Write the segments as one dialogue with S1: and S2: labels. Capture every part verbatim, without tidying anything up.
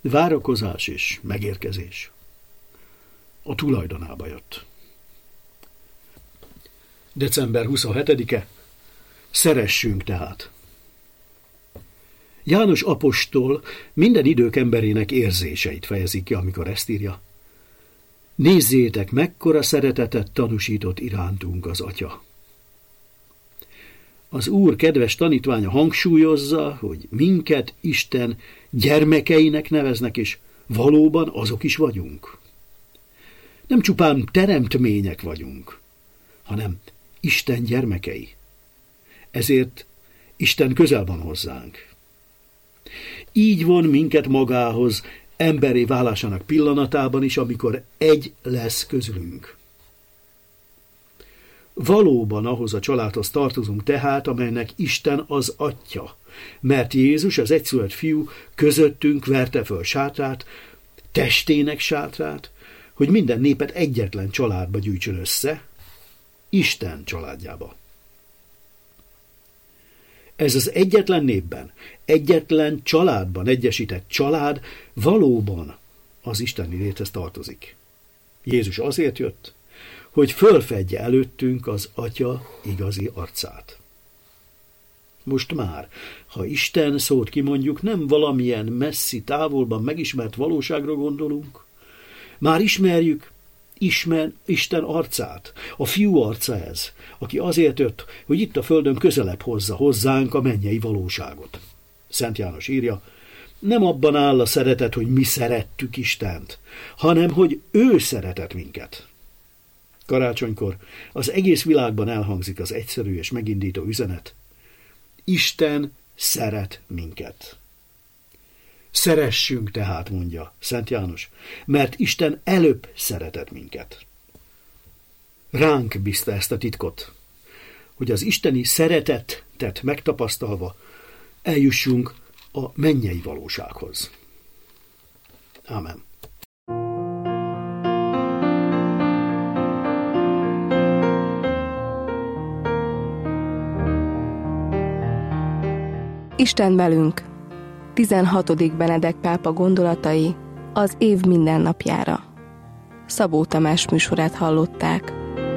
S1: várakozás és megérkezés. A tulajdonába jött. december huszonhetedike. Szeressünk tehát. János apostol minden idők emberének érzéseit fejezi ki, amikor ezt írja. Nézzétek, mekkora szeretetet tanúsított irántunk az Atya. Az Úr kedves tanítványa hangsúlyozza, hogy minket Isten gyermekeinek neveznek, és valóban azok is vagyunk. Nem csupán teremtmények vagyunk, hanem Isten gyermekei. Ezért Isten közel van hozzánk. Így von minket magához, emberré válásának pillanatában is, amikor egy lesz közülünk. Valóban ahhoz a családhoz tartozunk tehát, amelynek Isten az Atya, mert Jézus, az egyszülött fiú közöttünk verte föl sátrát, testének sátrát, hogy minden népet egyetlen családba gyűjtsön össze, Isten családjába. Ez az egyetlen népben, egyetlen családban egyesített család valóban az isteni léthez tartozik. Jézus azért jött, hogy fölfedje előttünk az Atya igazi arcát. Most már, ha Isten szót kimondjuk, nem valamilyen messzi távolban megismert valóságra gondolunk, már ismerjük Ismer, Isten arcát, a fiú arca ez, aki azért jött, hogy itt a földön közelebb hozza hozzánk a mennyei valóságot. Szent János írja, nem abban áll a szeretet, hogy mi szerettük Istent, hanem hogy ő szeretett minket. Karácsonykor az egész világban elhangzik az egyszerű és megindító üzenet. Isten szeret minket. Szeressünk tehát, mondja Szent János, mert Isten előbb szeretett minket. Ránk bízta ezt a titkot, hogy az isteni szeretetet megtapasztalva eljussunk a mennyei valósághoz. Ámen.
S2: Isten velünk. tizenhatodik Benedek pápa gondolatai az év mindennapjára. Szabó Tamás műsorát hallották.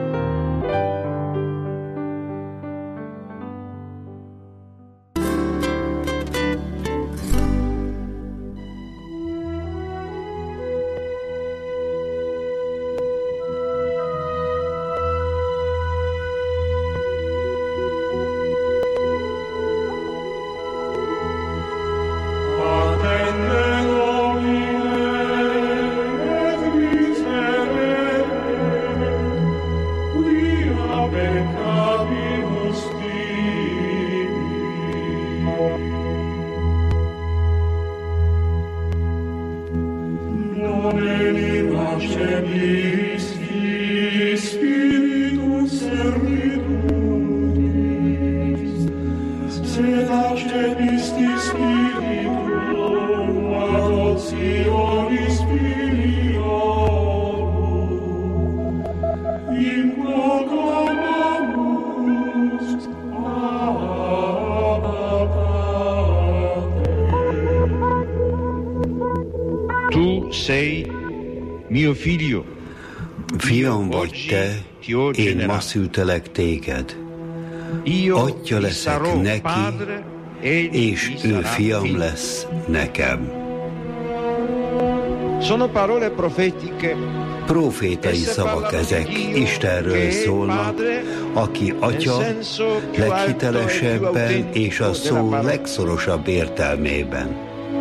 S3: Fiam vagy te, én ma szültelek téged. Atya leszek neki, és ő fiam lesz nekem. Profétai szavak ezek, Istenről szólnak, aki Atya leghitelesebben és a szó legszorosabb értelmében.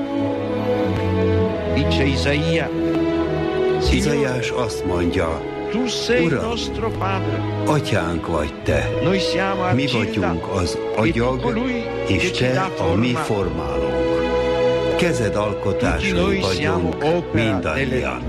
S3: Izaiás azt mondja, Uram, Atyánk vagy te, mi vagyunk az agyag, és te a mi formálónk. Kezed alkotásai vagyunk mindannyian.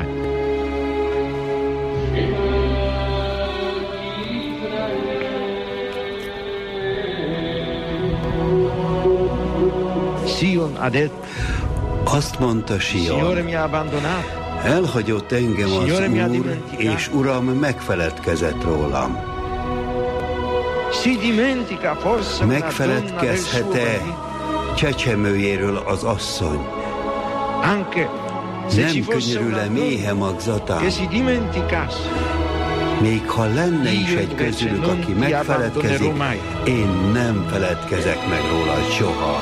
S3: Azt mondta Sion, elhagyott engem az Úr, és Uram megfeledkezett rólam. Megfeledkezhet-e csecsemőjéről az asszony, Nem könyörül le méhe magzatán. Még ha lenne is egy közülük, aki megfeledkezik, én nem feledkezek meg róla soha.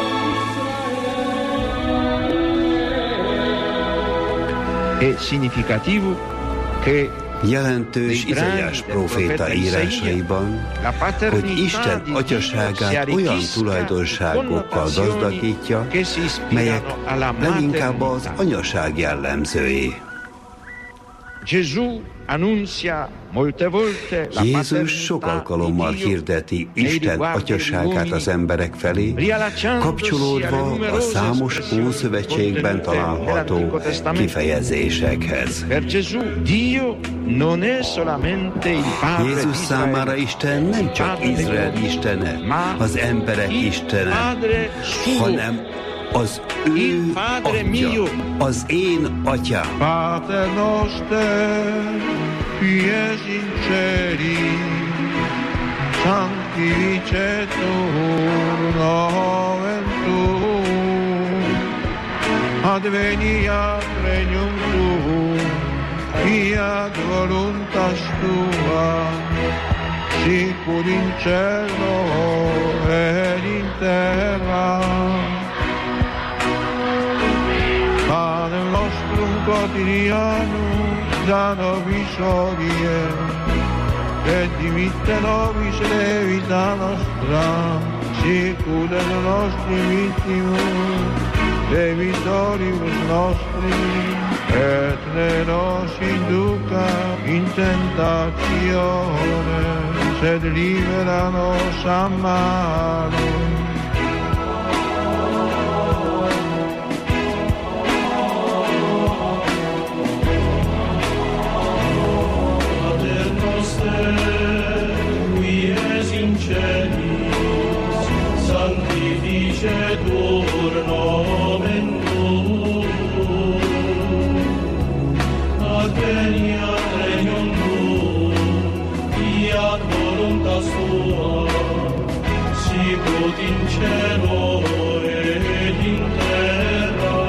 S3: Jelentős Izaiás próféta írásaiban, hogy Isten atyaságát olyan tulajdonságokkal gazdagítja, melyek leginkább az anyaság jellemzői. Jézus sok alkalommal hirdeti Isten atyaságát az emberek felé, kapcsolódva a számos Ószövetségben található kifejezésekhez. Jézus számára Isten nem csak Izrael istene, az emberek istene, hanem az ő atya, az én atyám.
S4: Pater noster, qui es in celi, sanctificetur nomen tuum, adveniat regnum tuum, fiat voluntas tua, sicur in cielo et in terra. Panem nostrum quotidianum da nobis hodie, et dimitte nobis levita nostra, sicur et nostri vittimus, debitoribus nostri, et ne nos induca in tentatione, sed libera nos a malo.
S5: Sanctificetur nomen tuum, adveniat regnum tuum, fiat voluntas tua, sicut in cielo et in terra.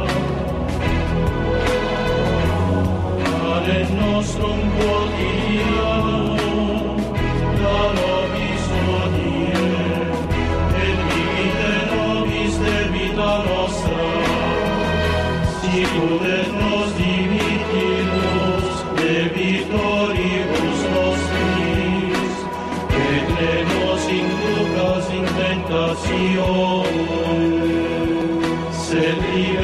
S5: Panem nostrum quotidianum da nobis hodie, debita nostra, sicur et nos dimittimus debitoribus nostris, et ne nos inducas in tentatione, sed